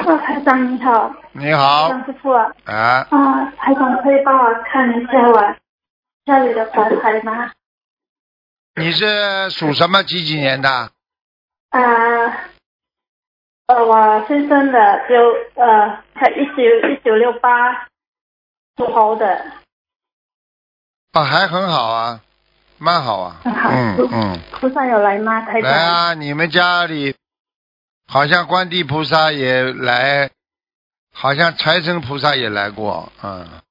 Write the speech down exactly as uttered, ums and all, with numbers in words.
哦，台长你好。 你好。 张师傅啊。 啊。 啊，台长可以帮我看一下我家里的佛台吗？ 你是属什么几几年的？ 啊，呃，我先生的就呃，他一九一九六八属猴的。 啊，还很好啊，蛮好啊。 很好。 嗯嗯。 菩萨有来吗？台长。 来啊，你们家里好像观地菩萨也来，好像财神菩萨也来过，嗯。